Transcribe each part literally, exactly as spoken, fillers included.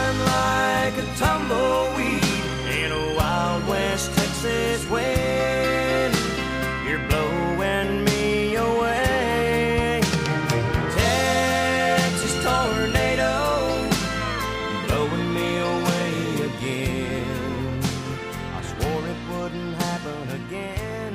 flying like a tumbleweed in a Wild West Texas wind. You're blowing me away. Texas tornado, blowing me away again. I swore it wouldn't happen again.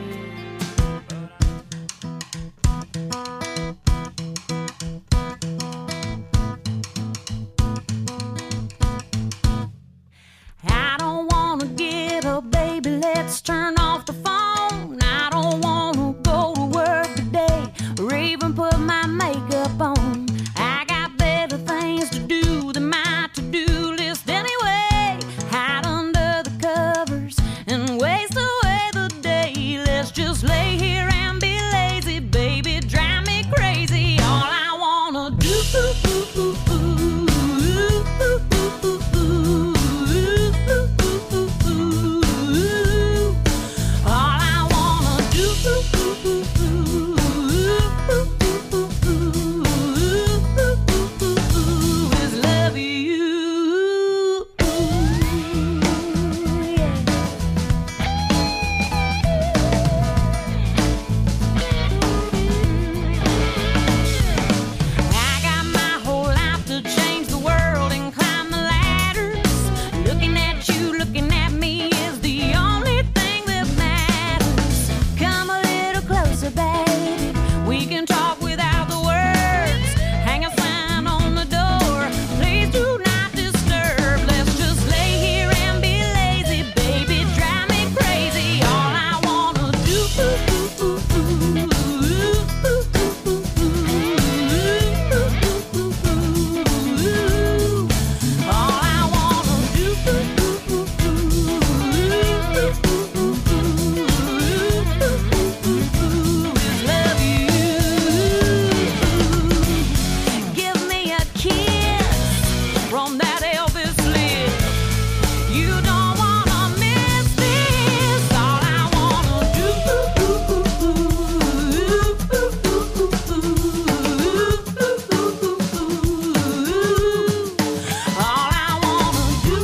I don't wanna get up, baby, let's turn off the phone. I don't wanna go to work today or even put my makeup on. I got better things to do than my to-do list anyway. Hide under the covers and waste away the day. Let's just lay here and be lazy, baby, drive me crazy. All I wanna do all I wanna do is love you. Yeah. I got my whole life to change the world and climb the ladders. Looking at you, looking at me is the only thing that matters. Come a little closer, baby. We can talk without the words. Hang a sign on the door. Please do not disturb. Let's just lay here and be lazy, baby. Drive me crazy. All I wanna do. All I wanna do is love you. Give me a kiss from that Elvis lips. You don't wanna miss this. All I wanna do. All I wanna do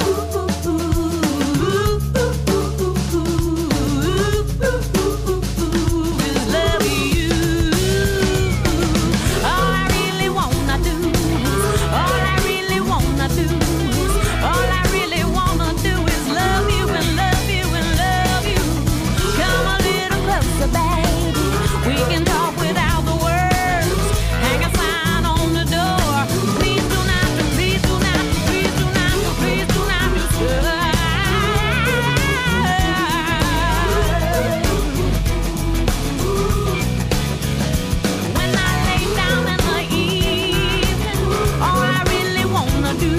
is love you. All I really wanna do, all I really wanna do, all I really wanna do is love you and love you and love you. Come a little closer, baby. We can talk without the words. Hang a sign on the door. Please do not, please do not, please do not, please do not disturb. When I lay down in the evening, all I really wanna do.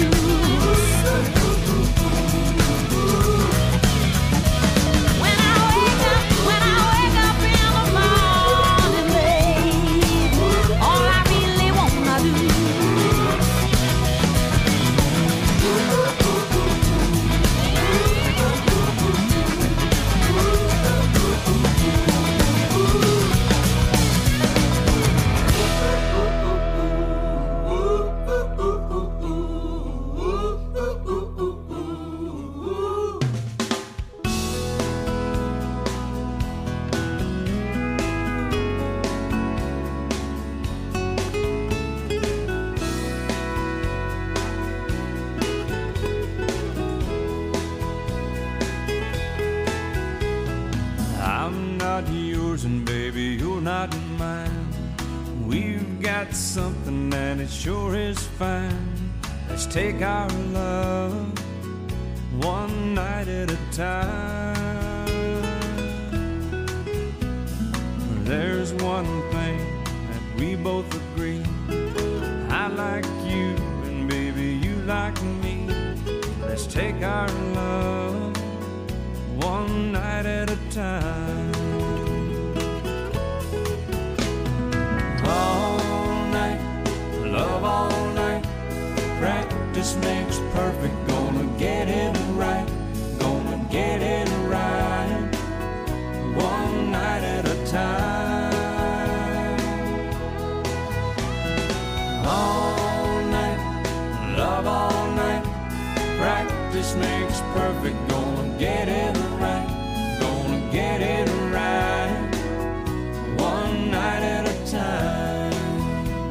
When I wake up, when I wake up in the morning, baby, all I really wanna do. I'm not yours and baby, you're not mine. We've got something and it sure is fine. Let's take our love one night at a time. There's one thing that we both agree. I like you and baby, you like me. Let's take our love one night at a time. All night, love all night. Practice makes perfect. Gonna get it right. Gonna get it right. One night at a time. All night, love all night. Practice makes perfect, gonna get it right, gonna get it right, one night at a time.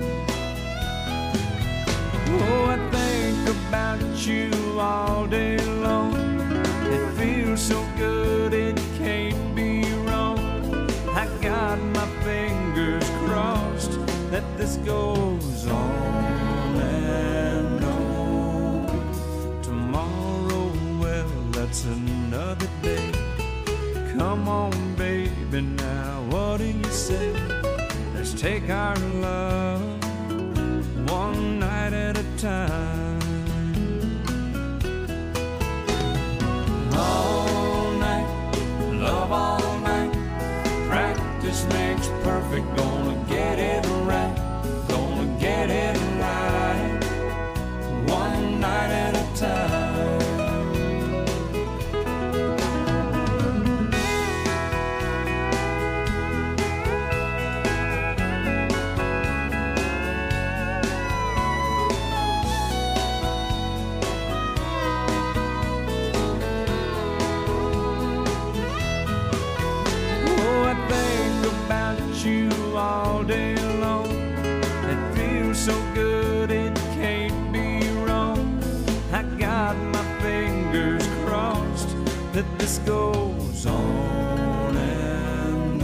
Oh, I think about you all day long. It feels so good, it can't be wrong. I got my fingers crossed that this goes on and on. Tomorrow, well, that's another day. Come on, baby, now what do you say? Let's take our love one night at a time. All night, love all night. Practice makes perfect, gonna get it right, gonna get it right, one night at a time. You all day long. It feels so good, it can't be wrong. I got my fingers crossed that this goes on and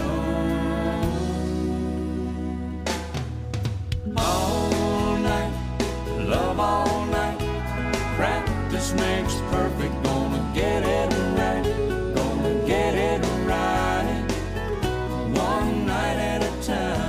on. All night, love all night. Practice makes perfect, gonna get it right, gonna get it right, one night at a time.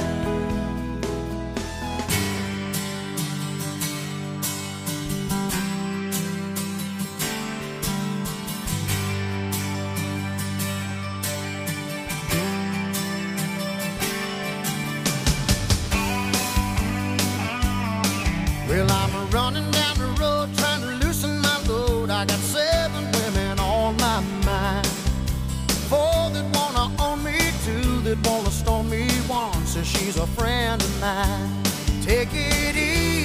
Well, I'm running down the road trying to loosen my load. I got seven women on my mind. Four that wanna own me, two that wanna stone me, one says she's a friend of mine. Take it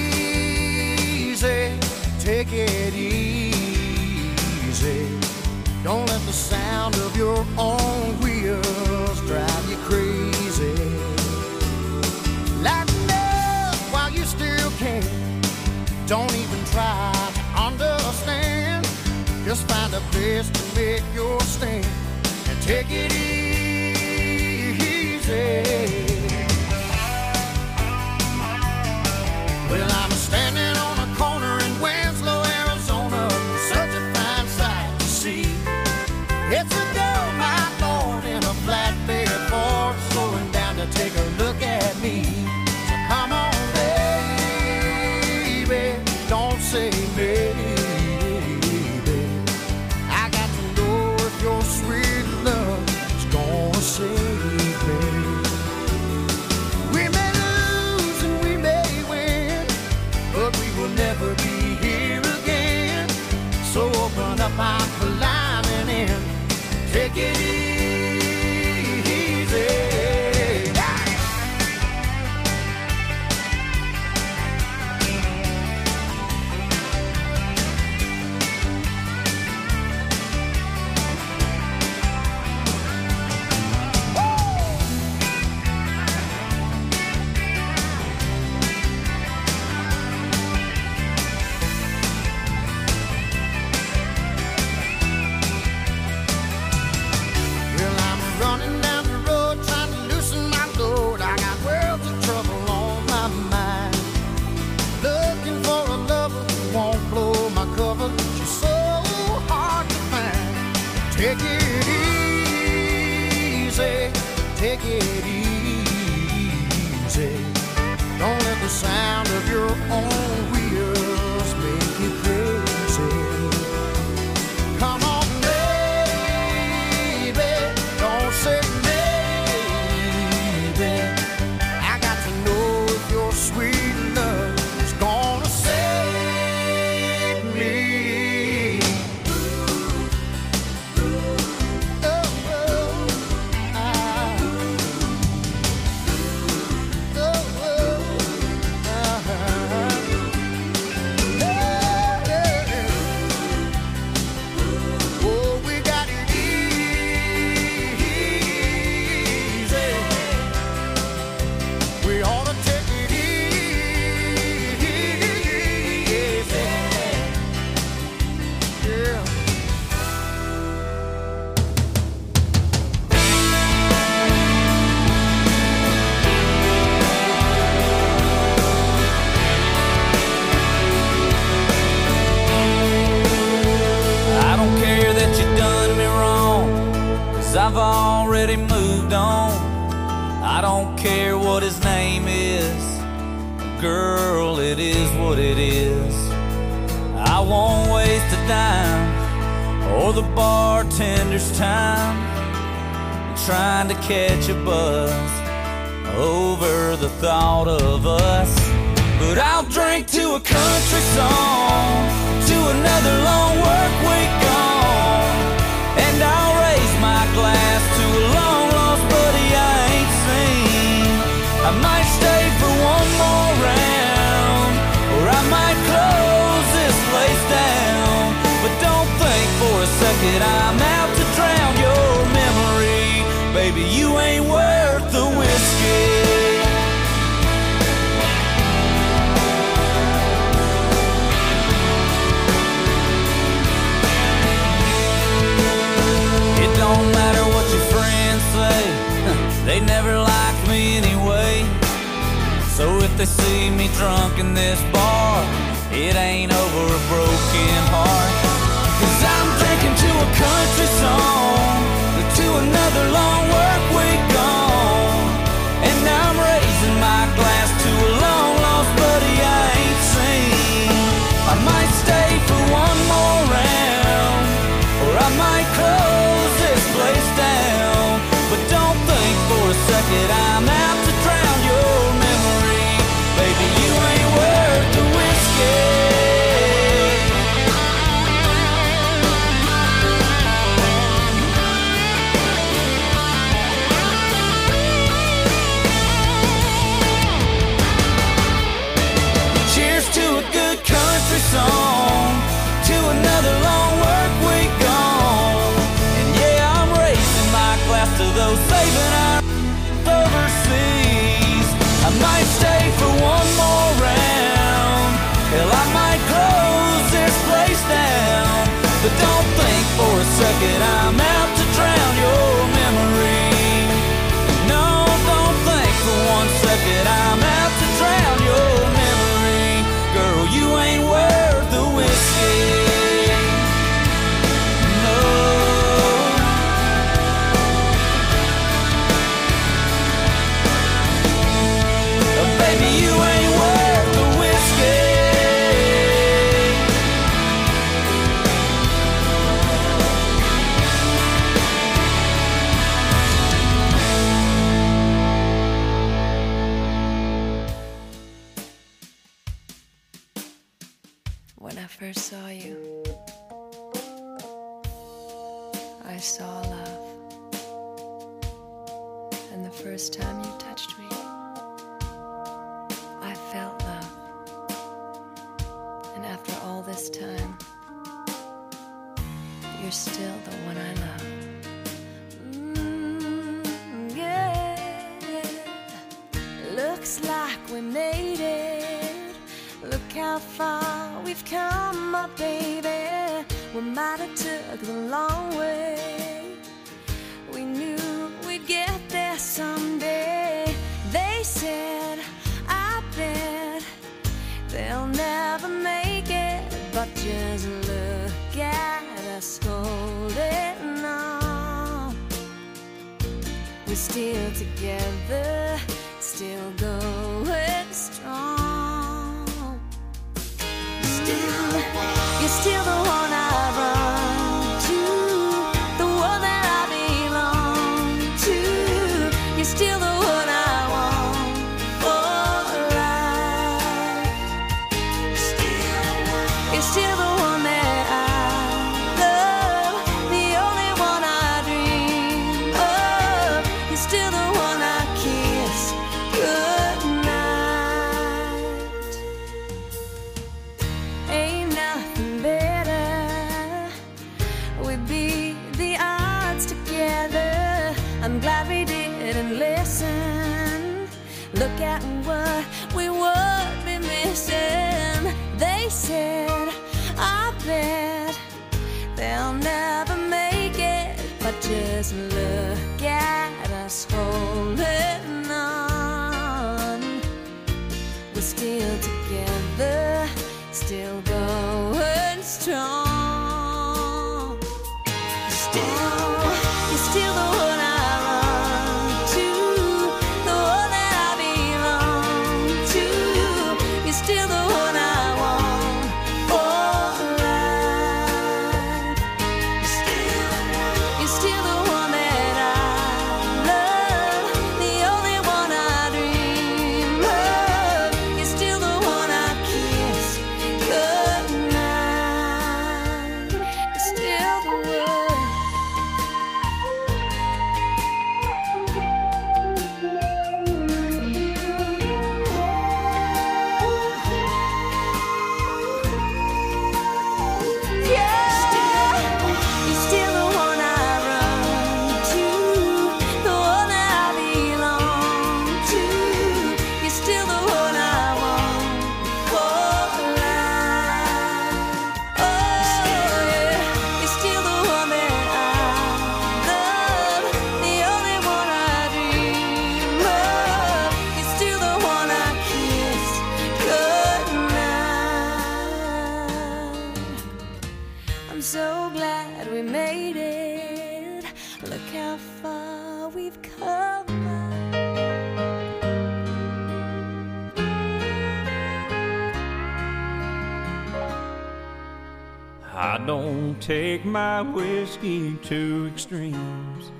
easy, take it easy. Don't let the sound of your own wheels drive you crazy. Lighten up while you still can. Don't even try to understand. Just find a place to make your stand and take it easy. Well, I'm standing on a corner in Winslow, Arizona, such a fine sight to see. It's a gold mine lord in a flatbed Ford, slowing down to take a look at me. So come on, baby, don't say maybe. I got to know if your sweet love is gonna save me. We may lose and we may win, but we will never be here again. So open up our climbing in, take it easy. Take it easy, take it easy. Don't let the sound of your own wheels make you crazy. Come on, baby, don't say maybe. I got to know if your sweet love is gonna save me. care what his name is. Girl, it is what it is. I won't waste a dime or the bartender's time trying to catch a buzz over the thought of us. But I'll drink to a country song, to another long work week gone, and I'll raise my glass to a long lost buddy I ain't seen. I might stay for one more round, or I might close this place down. But don't think for a second I'm out to drown your memory. Baby, you ain't worth the whiskey. It don't matter what your friends say, they never liked me anyway. So if they see me drunk in this bar, it ain't over a broken heart. Cause I'm drinking to a country song, to another long work week gone, and I'm raising my glass to a long lost buddy I ain't seen. I might stay for one more round, or I might close this place down. But don't think for a second I'm out to drown your memory. Baby, you ain't worth the whiskey. Song to another long work week gone, and yeah, I'm raising my glass to those saving our overseas. I might stay for one more round, hell, I might close this place down. But don't think for a second I'm out to drown your memory. No, don't think for one second I'm out to drown your memory. Girl, you ain't worth the whiskey. No. Oh, baby, you ain't worth the whiskey. When I first saw you, I saw love. And the first time you touched me, I felt love. And after all this time, you're still the one I love. Mm, yeah, looks like we made it. Look how far we've come, my baby. We might have took the long way. We knew we'd get there someday. They said, I bet they'll never make it. But just look at us holding on. We're still together, still going strong. Still, you're still the one I run to, the one that I belong to. You're still the one I want for life. Still, you're still the one that I love, the only one I dream of. You're still the one I kiss goodnight. Ain't nothing better. We beat the odds together. I'm glad we didn't listen. Look at what we would be missing. They said, I bet they'll never make it. But just look at us holding on. We're still together, still going strong. Still, you're still the one I run to, the one that I'm so glad we made it. Look how far we've come. I don't take my whiskey to extremes.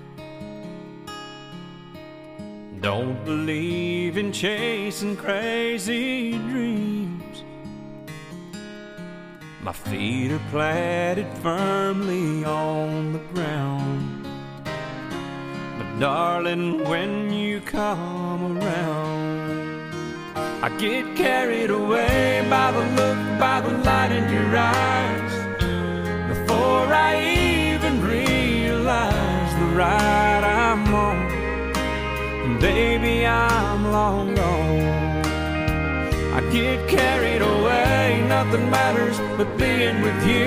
Don't believe in chasing crazy dreams. My feet are planted firmly on the ground. But darling, when you come around, I get carried away by the look, by the light in your eyes. Before I even realize the ride I'm on, baby, I'm long gone. I get carried away, nothing matters but being with you.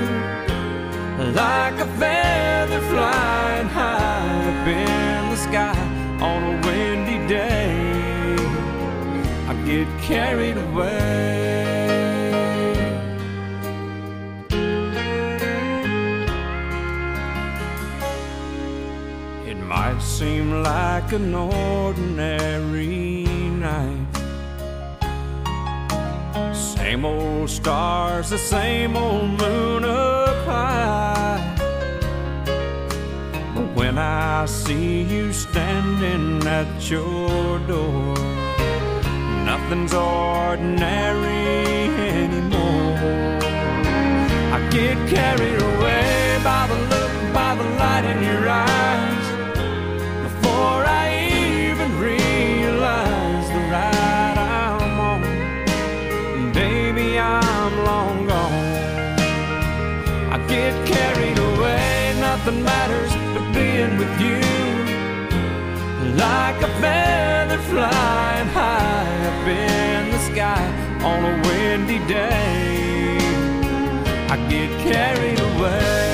Like a feather flying high up in the sky on a windy day, I get carried away. It might seem like an ordinary night, same old stars, the same old moon up high. But when I see you standing at your door, nothing's ordinary anymore. I get carried away by the look, by the light in your eyes. Before I even realize the ride I'm on, baby, I'm long gone. I get carried away, nothing matters but being with you. Like a feather flying high up in the sky on a windy day, I get carried away.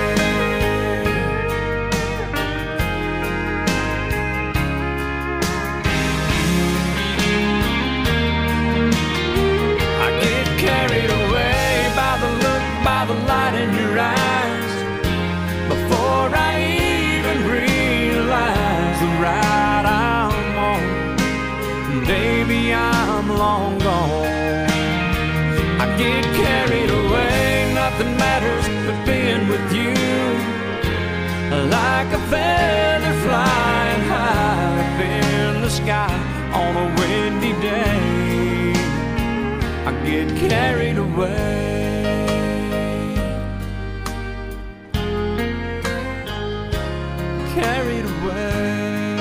Carried away by the look, by the light in your eyes. Before I even realize the ride I'm on, baby, I'm long gone. I get carried away, nothing matters but being with you. Like a feather flying high up in the sky on a windy day, I get carried away. Carried away.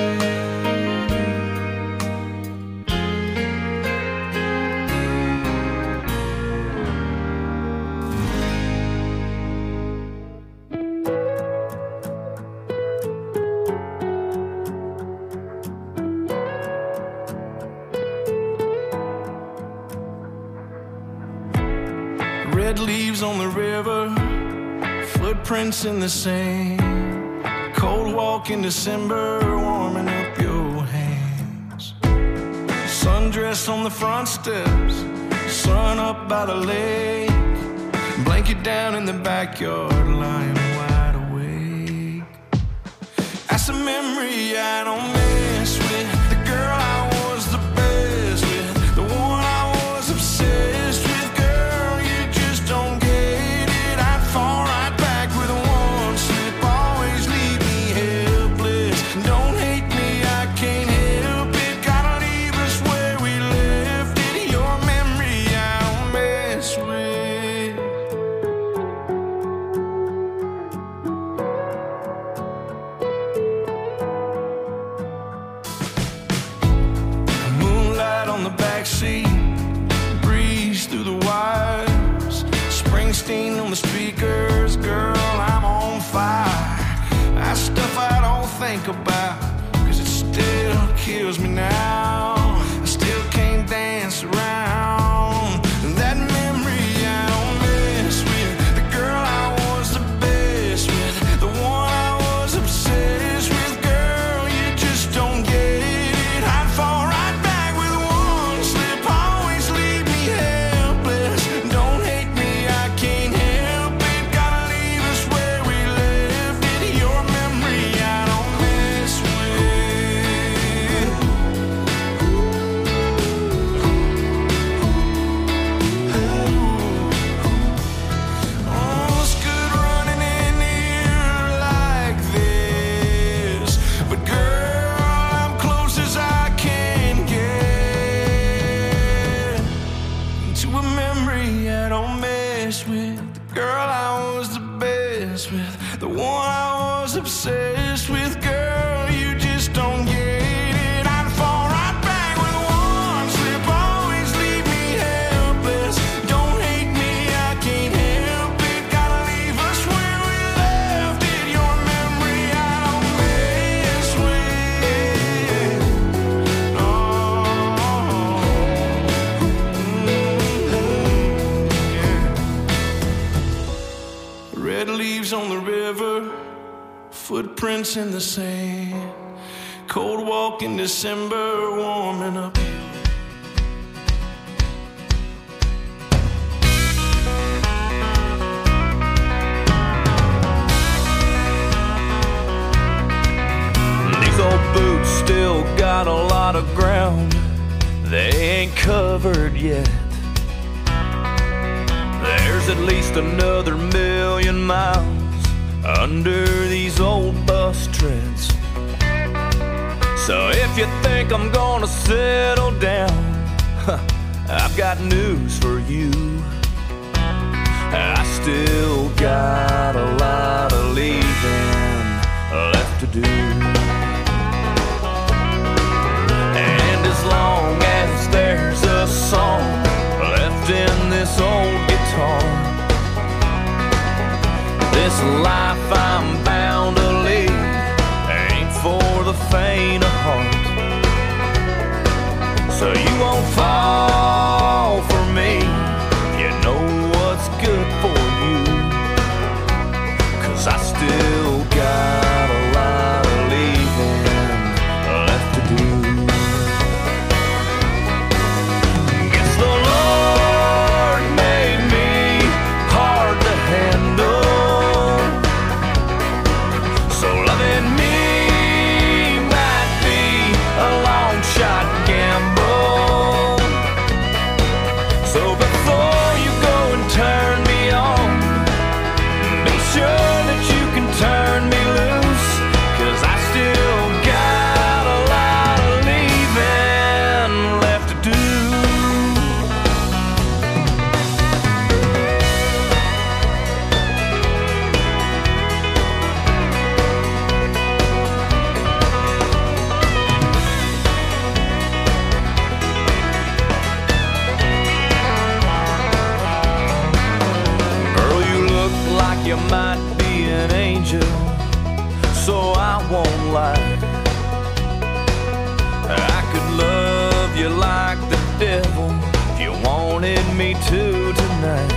Red leaves on the river, footprints in the sand. Cold walk in December, warming up your hands. Sundress on the front steps, sun up by the lake. Blanket down in the backyard, lying wide awake. That's a memory I don't mess with. The girl I was the best with, the one I was obsessed with. Don't get it, I'd fall right back with one slip. Always leave me helpless. Don't hate me, I can't help it. Gotta leave us where we left it. Your memory I'll mess with. Moonlight on the backseat, breeze through the wires. Springsteen on the speakers, girl, I'm on fire. That stuff I don't think about, cause it still kills me now. I still can't dance around that memory I don't mess with. The girl I was the best with, the one I was obsessed with. Girl, you just don't get it. I'd fall right back with one slip. Always leave me helpless. Don't hate me, I can't help it. Gotta leave don't mess with. The girl I was the best with, the one I was obsessed with. Girl, you just don't get it. I'd fall right back with one slip, always leave me helpless. Don't hate me, I can't help it. Gotta leave us where we left it. Your memory I don't mess with. Oh, yeah. Red leaves on the river, footprints in the sand, cold walk in December, warming up. These old boots still got a lot of ground they ain't covered yet. There's at least another million miles under these old bus treads. So if you think I'm gonna settle down, I've got news for you. I still got a lot of leaving left to do. And as long as there's a song left in this old guitar, this life I'm bound to lead ain't for the faint of heart. So you won't fall for me, you know what's good for you. 'Cause I still got a lot of leaving left to do. Guess the Lord made me hard to handle, so loving me might be a long shot gamble. So before you go and turn me on, be sure that you can turn me loose. 'Cause I still got a lot of leaving left to do. Girl, you look like you might be an angel, so I won't lie. I could love you like the devil if you wanted me to tonight.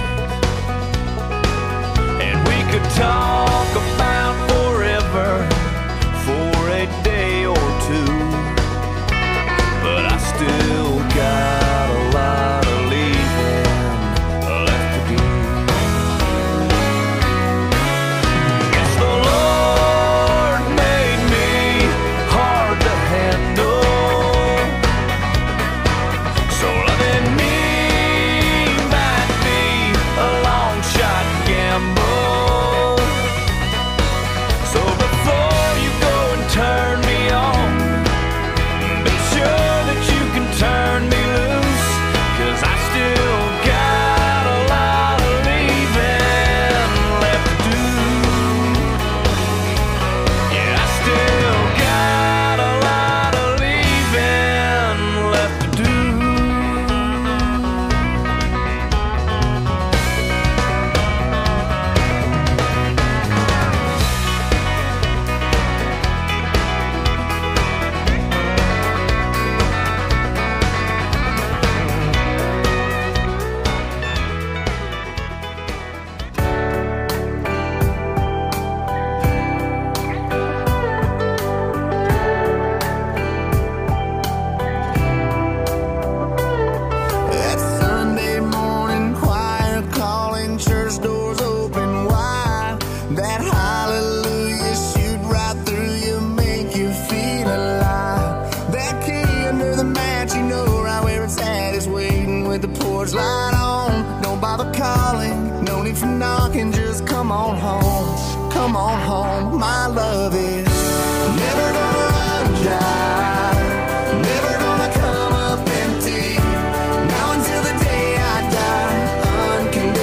And we could talk about forever for a day or two. But I still got a lot of leaving left to do. Guess the Lord made me hard to handle, so loving me might be a long shot gamble. So before you go and turn me on, be sure that you can turn me loose. 'Cause I still got a lot of leaving left to do. Yeah, I still got a lot of leaving left to do. That Sunday morning choir calling, church doors open wide. That hallelujah shoot right through you, make you feel alive. That key under the mat, you know right where it's at, is waiting with the porch light on. Don't bother calling, no need for knocking, just come on home. Come on home, my love is never gonna run dry, never gonna come up empty. Now until the day I die, unconditional.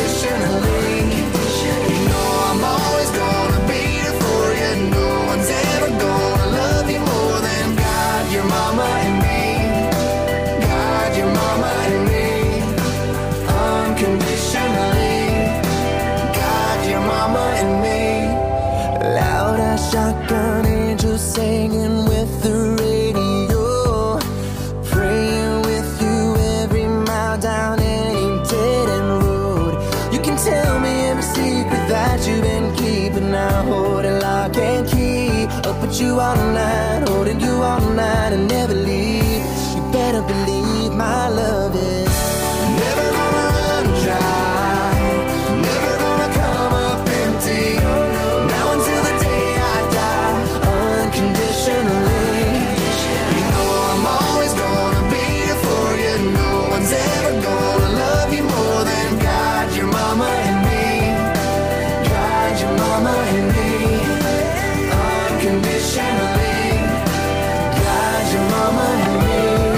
Shotgun angels singing with the radio, praying with you every mile down any dead end road. You can tell me every secret that you've been keeping. I hold it lock and key. I'll put you all night, holding you all night and never leave. You better believe my love is never gonna run dry, never gonna come up empty. Now until the day I die, unconditionally. You know I'm always gonna be here for you. No one's ever gonna love you more than God, your mama and me. God, your mama and me. Unconditionally. God, your mama and me.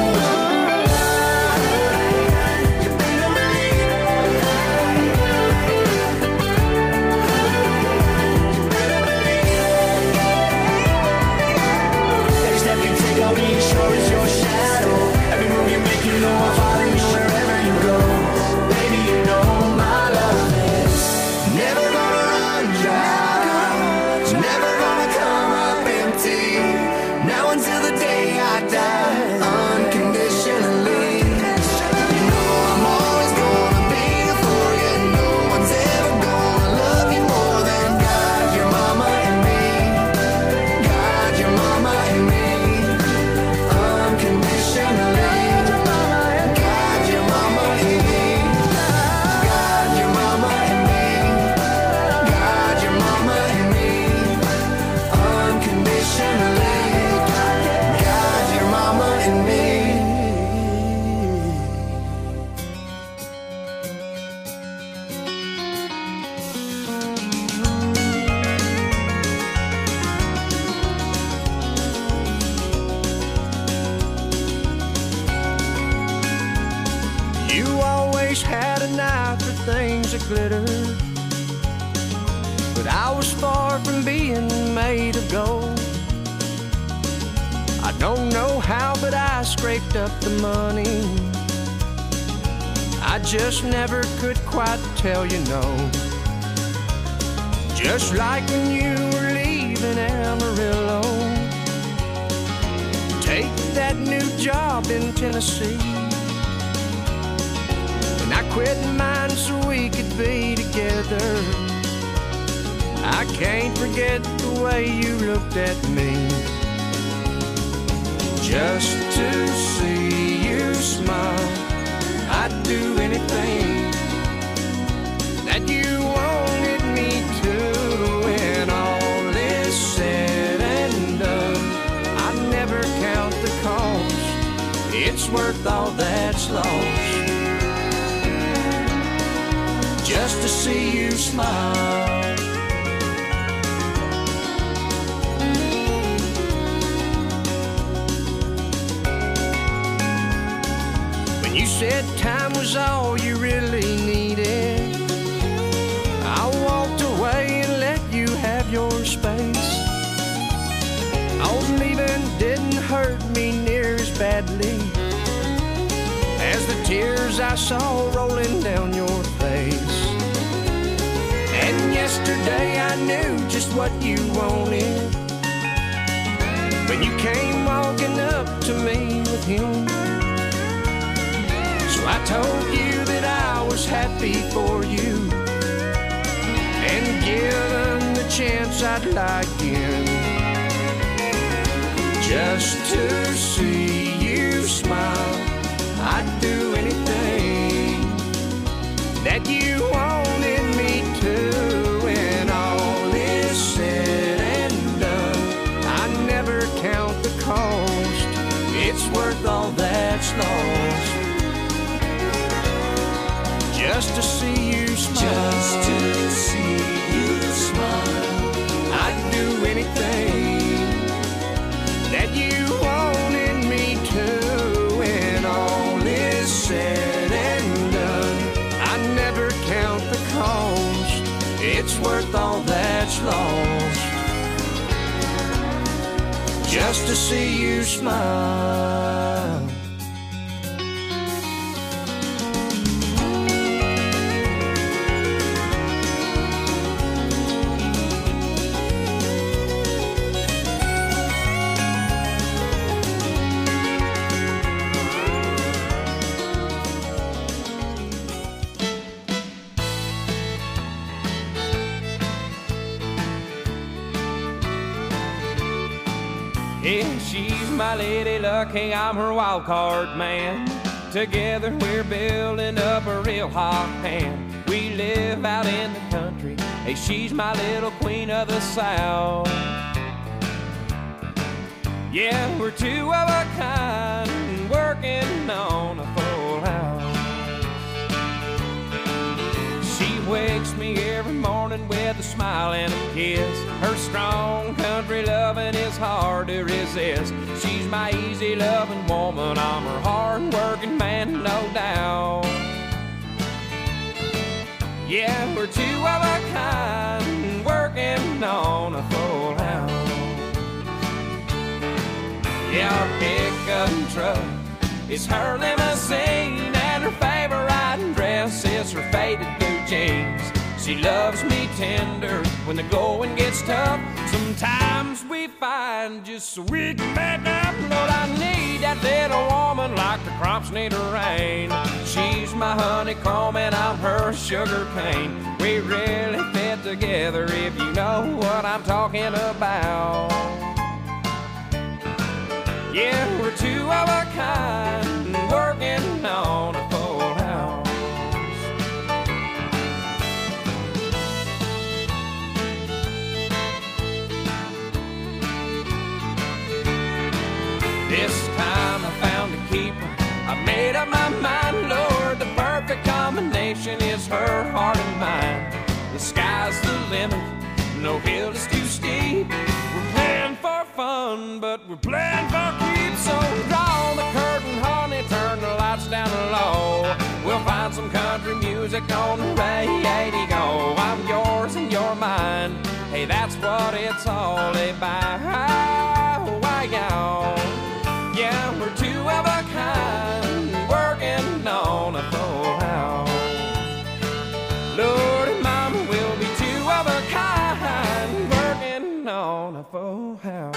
Sure is your shadow. Every move you make, you know I'll follow you wherever you go. Baby, you know my love is never gonna run dry, never gonna come up empty. Now until the day I die, unconditionally. You know I'm always gonna be here for you. No one's ever gonna love you more than God, your mama and me. God, your mama and me. Unconditionally. God, your mama and me. God, your mama and me. God, your mama and me. Unconditionally. God, your mama and me. You always had an eye for things that glitter, but I was far from being made of gold. I don't know how, but I scraped up the money. I just never could quite tell you no. Just like when you were leaving Amarillo, take that new job in Tennessee. I quit mine so we could be together. I can't forget the way you looked at me. Just to see you smile, I'd do anything that you wanted me to. When all is said and done, I'd never count the cost. It's worth all that's lost, just to see you smile. When you said time was all you really needed, I walked away and let you have your space. Oh, leaving didn't hurt me near as badly as the tears I saw rolling down your face. And yesterday I knew just what you wanted when you came walking up to me with him. So I told you that I was happy for you, and given the chance I'd like in, just to see you smile. I'd do anything that you wanted me to. When all is said and done, I never count the cost. It's worth all that's lost, just to see you smile. Just to see you smile. I'd do anything that you wanted me to. When all is said and done, I never count the cost. It's worth all that's lost, just to see you smile. Yeah, she's my lady luck, hey, I'm her wild card man. Together we're building up a real hot hand. We live out in the country, hey, she's my little queen of the South. Yeah, we're two of a kind, working on a full house. She wakes me every morning with a smile and a kiss. Her strong country loving is hard to resist. She's my easy loving woman, I'm her hard working man, no doubt. Yeah, we're two of a kind, working on a full house. Yeah, our pickup truck is her limousine, and her favorite riding dress is her faded blue jeans. She loves me tender when the going gets tough. Sometimes we find just so we can make up. Lord, I need that little woman like the crops need a rain. She's my honeycomb and I'm her sugar cane. We really fit together if you know what I'm talking about. Yeah, we're two of a kind, working on a full house. This time I found a keeper, I made up my mind, Lord, the perfect combination is her heart and mine. The sky's the limit, no hill is too steep. We're playing for fun, but we're playing for keeps. So draw the curtain, honey, turn the lights down low. We'll find some country music on the radio. I'm yours and you're mine, hey, that's what it's all about. Why, y'all? Yeah, we're two of a kind, working on a full house. Lord and Mama, we'll be two of a kind, working on a full house.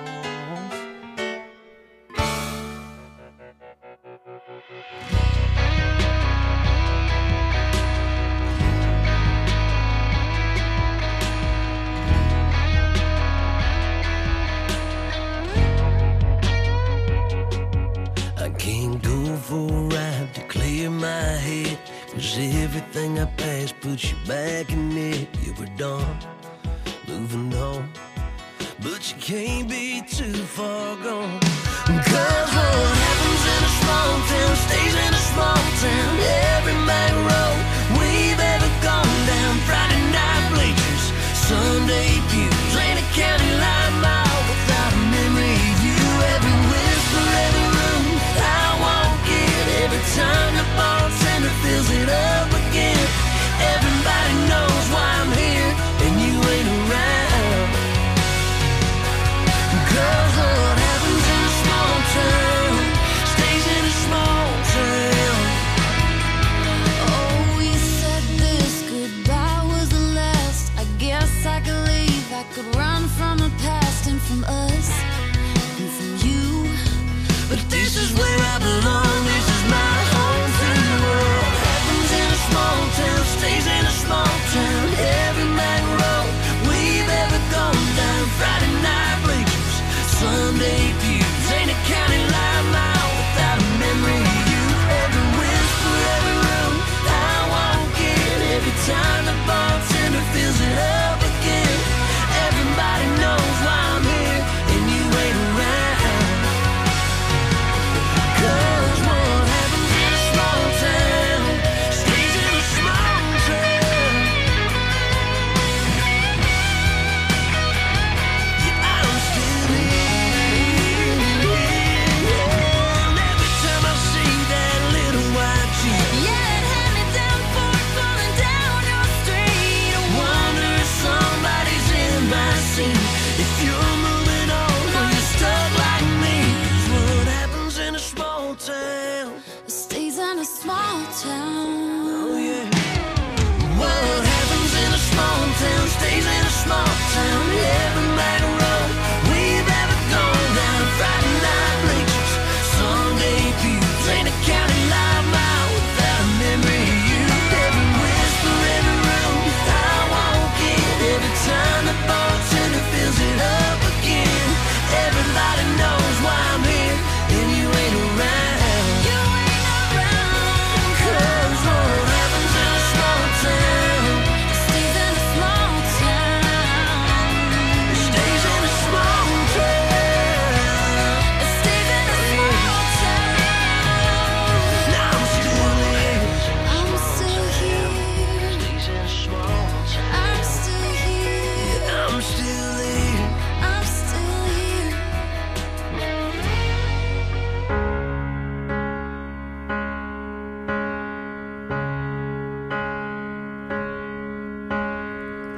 I can't go for a ride to clear my head, 'cause everything I pass puts you back in it. You were done, moving on, but you can't be too far gone. 'Cause what happens in a small town stays in a small town. Every back road we've ever gone down, Friday night bleachers, Sunday pews, ain't a county line mile without a memory of you. Every whisper, every room I walk in, every time the bartender fills it up again. Everybody knows why I'm here and you ain't around. 'Cause what happens in a small town stays in a small town. Oh, you said this goodbye was the last. I guess I could leave, I could run from the past and from us and from you. But this is where I belong, this is my home free world. Happens in a small town, stays in a small town. Every back road we've ever gone down, Friday night bleachers, Sunday pews, ain't a county line mile without a memory of you. Every whisper, every room I walk in, every time the bartender fills it up again. Everybody knows why I'm here and you ain't around. 'Cause what happens in a small town stays in a small town. Yeah, I'm still here. And every time I see that little white Jeep, Yeah, hand me down for falling down your street.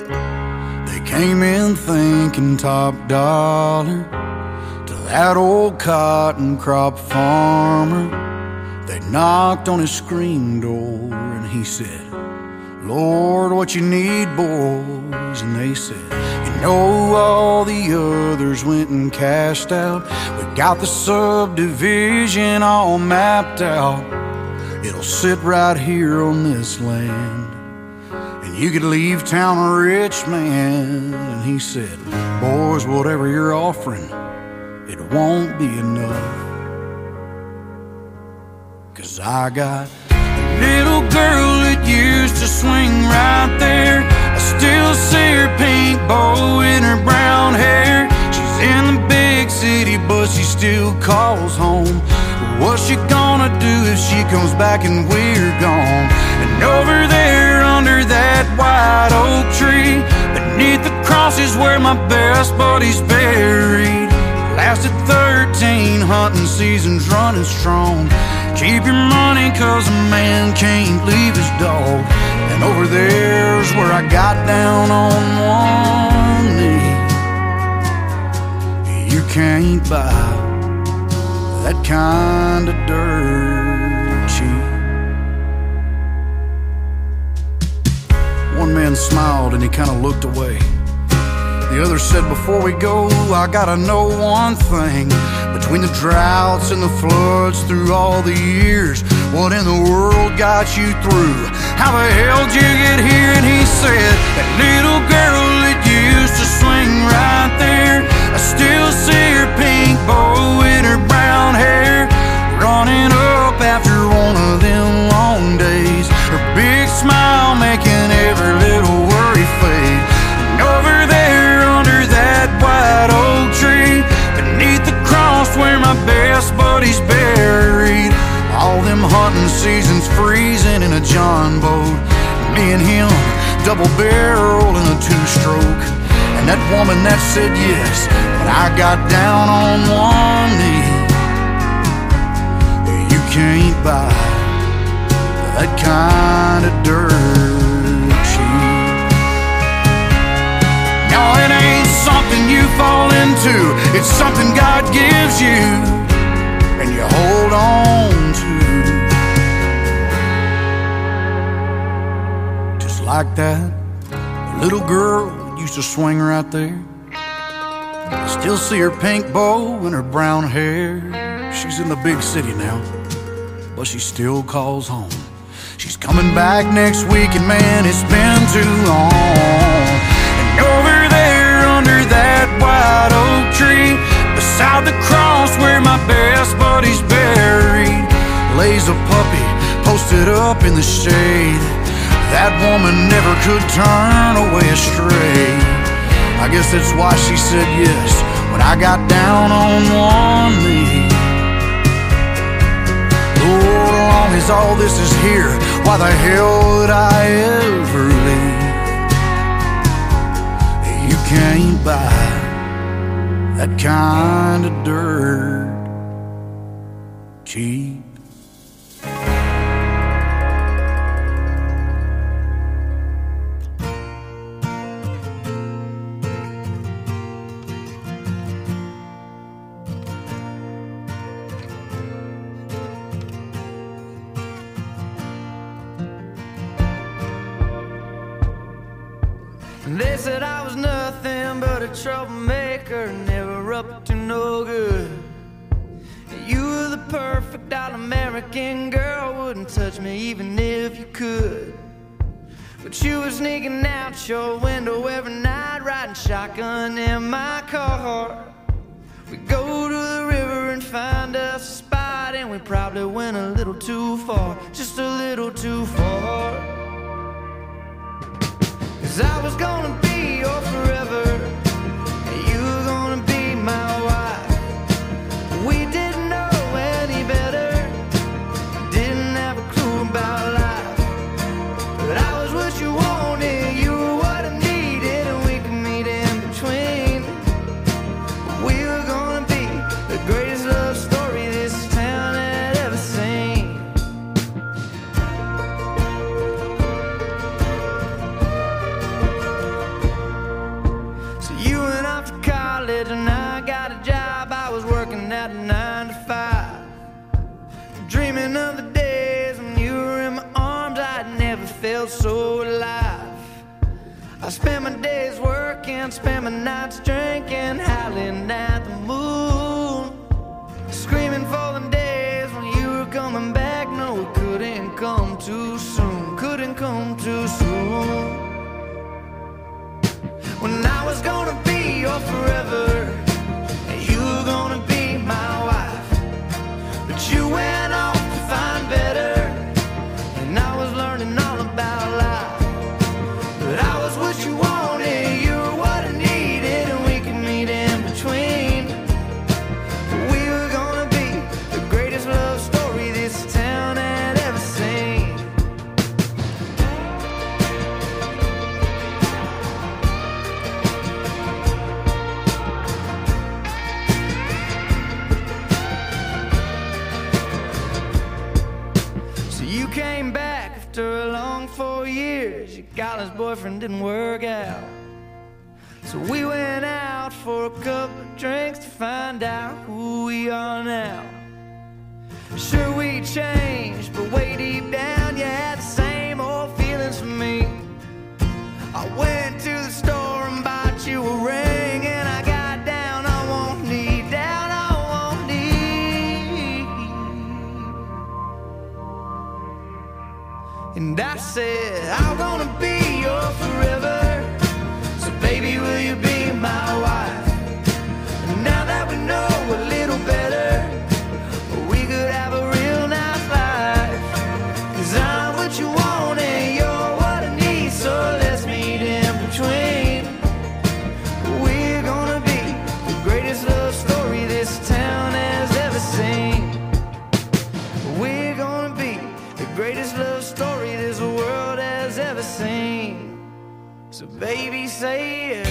They came in thinking top dollar to that old cotton crop farmer. They knocked on his screen door and he said, Lord, what you need, boys? And they said, you know, all the others went and cashed out. We got the subdivision all mapped out. It'll sit right here on this land, and you could leave town a rich man. And he said, boys, whatever you're offering, it won't be enough. 'Cause I got a little girl that used to swing right there. I still see her pink bow in her brown hair. She's in the big city, but she still calls home. What's she gonna do if she comes back and we're gone? And over there under that white oak tree, beneath the cross is where my best buddy's buried. Lasted thirteen hunting seasons running strong. Keep your money 'cause a man can't leave his dog. And over there's where I got down on one knee. You can't buy that kind of dirt cheap. One man smiled and he kind of looked away. The other said, before we go, I gotta know one thing. Between the droughts and the floods through all the years, what in the world got you through? How the hell did you get here? And he said, that little girl that used to swing right there, I still see her pink bow in her brown hair, running up after one of them long days, her big smile making every little worry fade. And over there under that white oak tree, beneath the cross where my best buddy's buried, all them hunting seasons freezing in a John boat, me and him double barrel in a two-stroke. And that woman that said yes, but I got down on one knee. You can't buy that kind of dirt cheap. No, it ain't something you fall into, it's something God gives you and you hold on to. Just like that little girl used to swing right there. I still see her pink bow and her brown hair. She's in the big city now, but she still calls home. She's coming back next week, and man, it's been too long. And over there under that white oak tree, beside the cross where my best buddy's buried, lays a puppy posted up in the shade. That woman never could turn away astray. I guess that's why she said yes when I got down on one knee. Lord, as long as all this is here, why the hell would I ever leave? You can't buy that kind of dirt cheap. They said I was nothing but a troublemaker, never up to no good. You were the perfect all-American girl, wouldn't touch me even if you could. But you were sneaking out your window every night, riding shotgun in my car. We go to the river and find us a spot, and we probably went a little too far, just a little too far. 'Cause I was gonna be your forever, and you were gonna be my wife. We didn't know any better, didn't have a clue about life. But I was what you wanted, you were what I needed, and we could meet in between. We were gonna be the greatest love story this town had ever seen. I spent my days working, spent my nights drinking, howling at the moon, screaming for the days when you were coming back. No, it couldn't come too soon, couldn't come too soon. When I was gonna be your forever, and you were gonna be my wife, but you went off to find better, and I was learning all about life. But I was what you wanted, you were what I needed, and we could meet in between. We were gonna be the greatest love story this town had ever seen. So you came back after a long four years. Your college boyfriend didn't work out, so we went out for a couple of drinks to find out who we are now. Sure, we changed, but way deep down you had the same old feelings for me. I went to the store and bought you a ring, and I got down on one knee, down on one knee, and I said, I'm gonna be your forever, so baby, will you be my wife? And now that we know a little better, we could have a real nice life. 'Cause I'm what you want and you're what I need, so let's meet in between. We're gonna be the greatest love story this town has ever seen. We're gonna be the greatest love story this world has ever seen. So baby, say yes.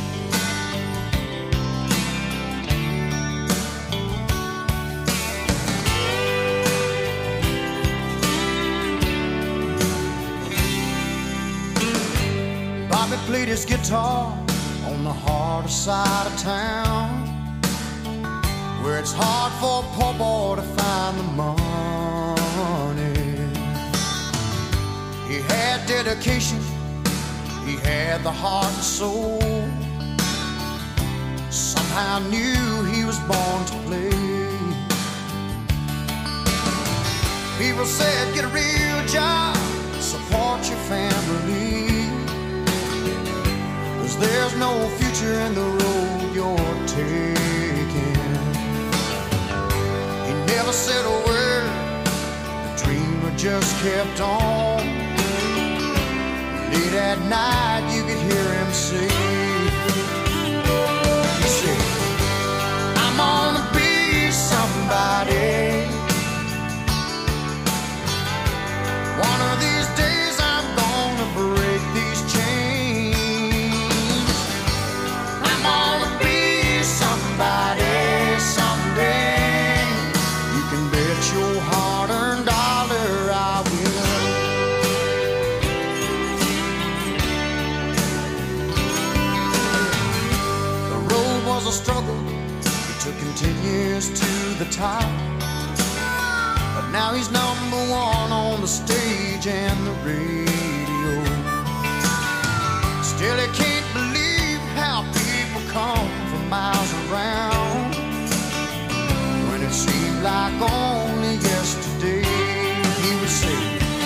Bobby played his guitar on the harder side of town, where it's hard for a poor boy to find the money. He had dedication, he had the heart and soul. Somehow knew he was born to play. People said, get a real job, support your family, 'cause there's no future in the road you're taking. He never said a word, the dreamer just kept on. Late at night you could hear him say, he said, I'm gonna be somebody. One of these days I'm gonna break these chains. I'm gonna be somebody someday. You can bet your hard-earned dollar I will. The road was a struggle, it took him ten years to the top, but now he's number one on the stage and the radio. Still he can't believe how people come from miles around, when it seemed like only yesterday he would say,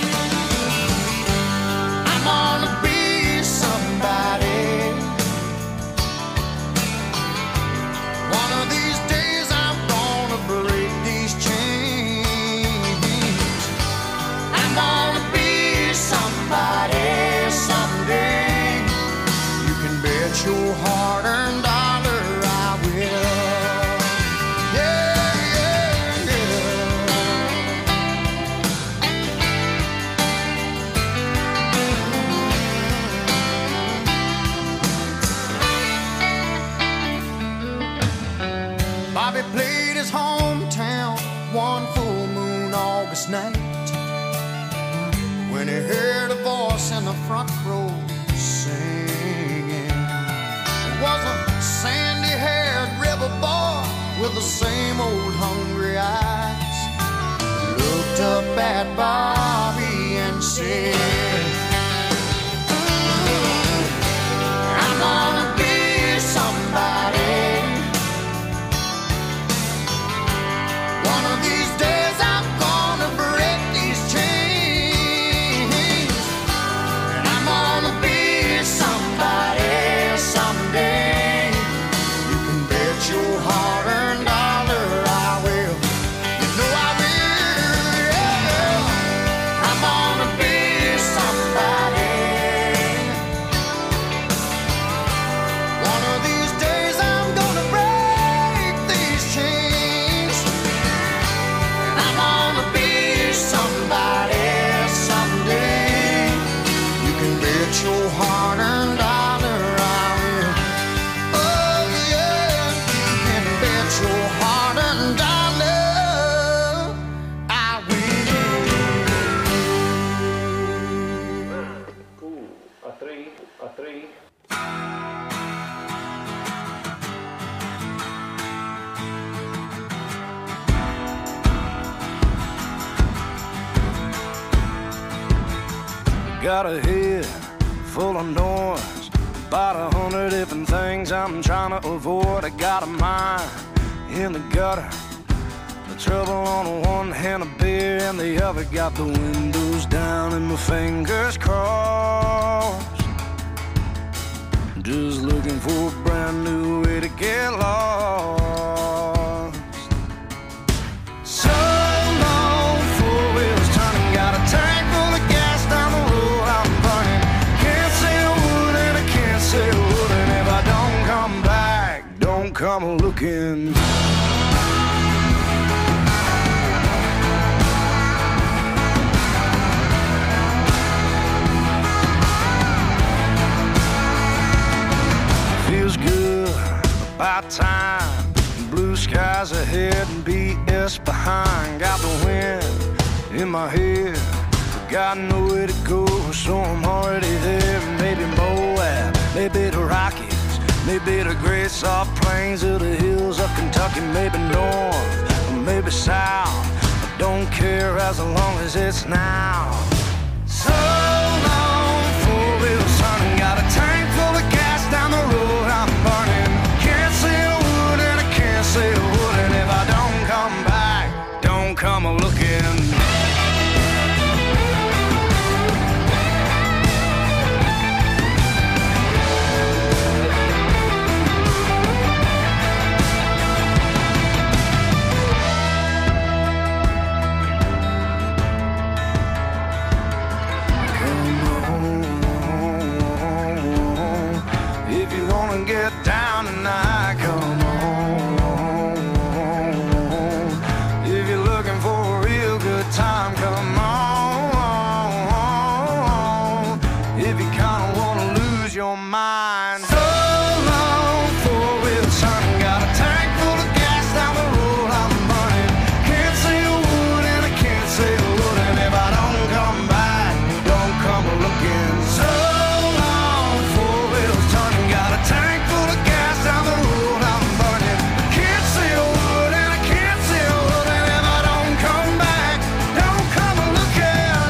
I'm gonna be somebody. One of these days I'm gonna break these chains. I'm gonna be somebody someday. You can bet your hard-earned dollar I will. Yeah, yeah, yeah. Bobby played his hometown one full moon August night, when he heard a voice in the front row singing. It was a sandy-haired rebel boy with the same old hungry eyes. He looked up at Bobby and said, three, a three. Got a head full of noise, about a hundred different things I'm trying to avoid. I got a mind in the gutter, the trouble on one hand, a beer in the other. Got the windows down and my fingers crossed, just looking for a brand new way to get lost. So long, four wheels turning, got a tank full of gas down the road I'm burning. Can't say a word and I can't say a word, and if I don't come back, don't come looking. Feels good, about time. Blue skies ahead and B S behind. Got the wind in my head, but got nowhere to go, so I'm already there. Maybe Moab, maybe the Rockies, maybe the great soft plains of the hills of Kentucky. Maybe north, or maybe south, I don't care as long as it's now. So long, four wheels turning, got a tank full of gas down the road I'm burning. Can't say a word and I can't say a word, and if I don't come back, don't come a looking. Get down tonight, come on. If you're looking for a real good time, come on. If you kinda wanna lose your mind, so long, four wheels turning, got a tank full of gas down the road I'm burning. Can't say a word and I can't say a word, and if I don't come back, don't come looking. So long, four wheels turning, got a tank down the road I'm burning. Can't say a word and I can't say a word, and if I don't come back, don't come a looking.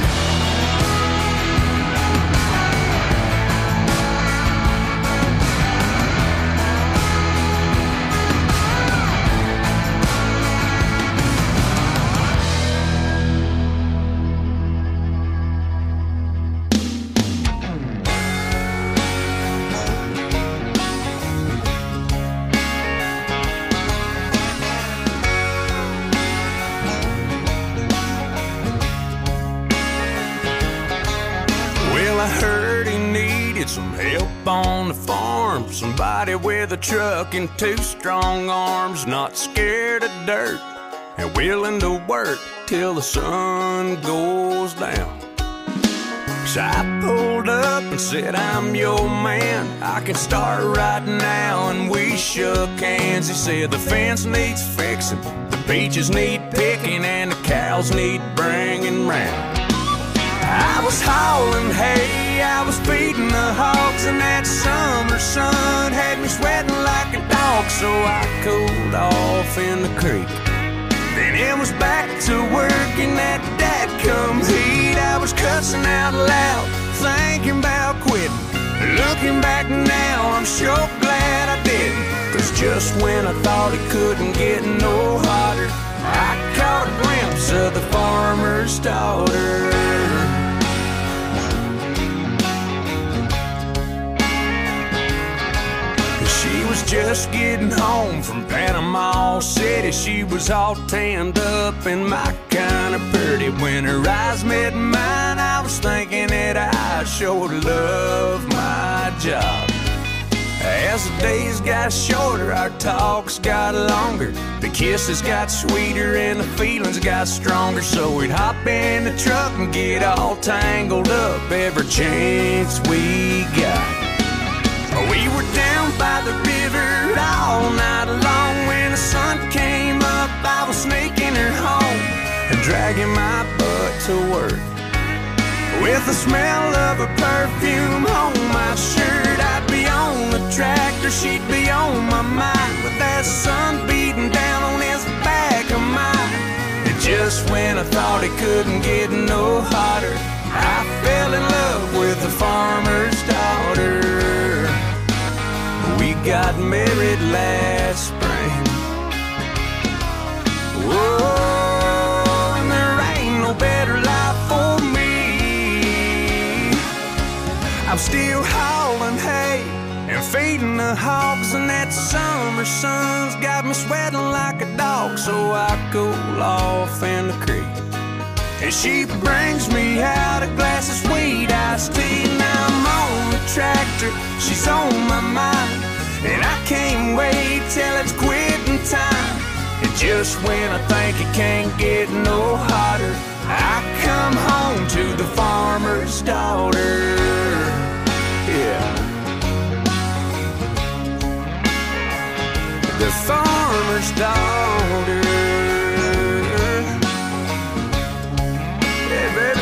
I heard he needed some help on the farm. Somebody with a truck and two strong arms, not scared of dirt and willing to work till the sun goes down. So I pulled up and said, I'm your man, I can start right now, and we shook hands. He said the fence needs fixing, the peaches need picking, and the cows need bringing round. I was hauling hay, I was feeding the hogs, and that summer sun had me sweating like a dog, so I cooled off in the creek. Then it was back to work in that dadgum heat. I was cussing out loud, thinking about quitting. Looking back now, I'm sure glad I didn't, 'cause just when I thought it couldn't get no hotter, I caught a glimpse of the farmer's daughter. She was just getting home from Panama City. She was all tanned up and my kind of pretty. When her eyes met mine, I was thinking that I sure love my job. As the days got shorter, our talks got longer. The kisses got sweeter and the feelings got stronger. So we'd hop in the truck and get all tangled up every chance we got. We were down by the river all night long. When the sun came up, I was sneaking her home and dragging my butt to work. with the smell of her perfume on my shirt. I'd be on the tractor, she'd be on my mind, with that sun beating down on his back of mine. And just when I thought it couldn't get no hotter, I fell in love with the farmer's daughter. We got married last spring. Whoa, and there ain't no better life for me. I'm still hauling hay and feeding the hogs, and that summer sun's got me sweating like a dog. So I cool off in the creek, and she brings me out a glass of sweet iced tea. Now I'm on the tractor, she's on my mind, and I can't wait till it's quitting time. And just when I think it can't get no hotter, I come home to the farmer's daughter. Yeah, the farmer's daughter. Yeah, baby.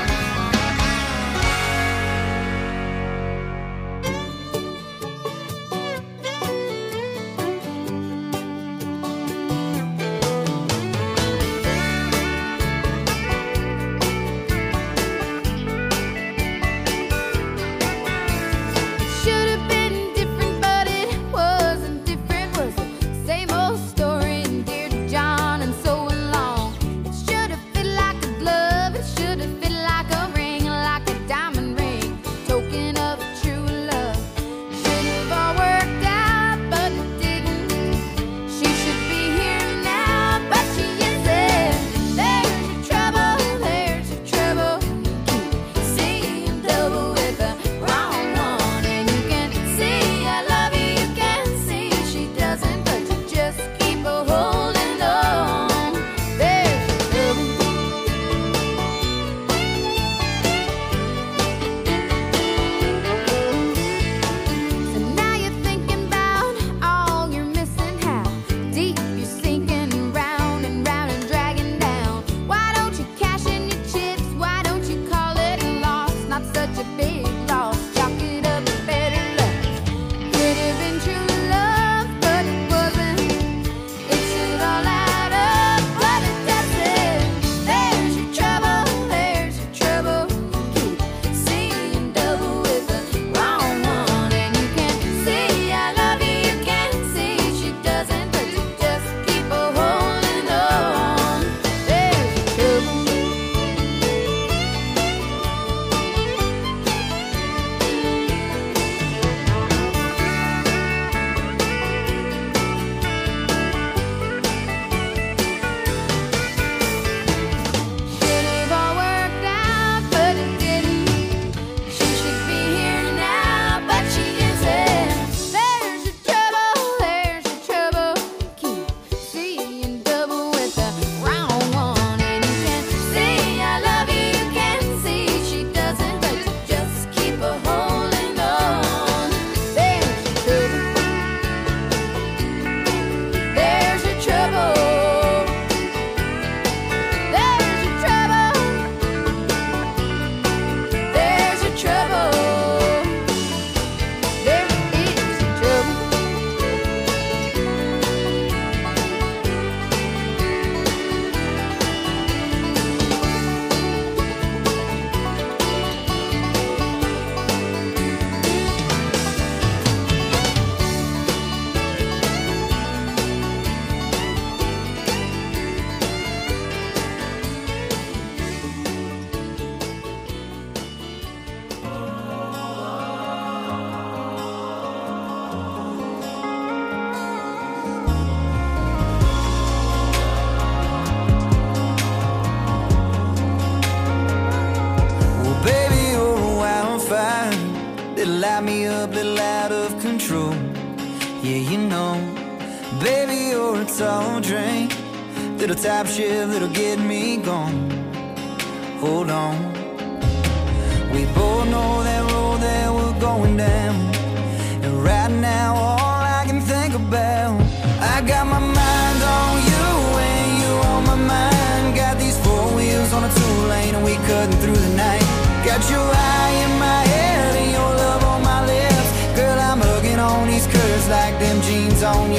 light me up, little out of control. Yeah, you know, baby, you're a tall drink, little top shift that'll get me gone. Hold on, we both know that road that we're going down, and right now all I can think about, I got my mind on you and you on my mind. Got these four wheels on a two lane and we cutting through the night. Got got your eye in my head and your love on my lips. Girl, I'm hugging on these curves like them jeans on you.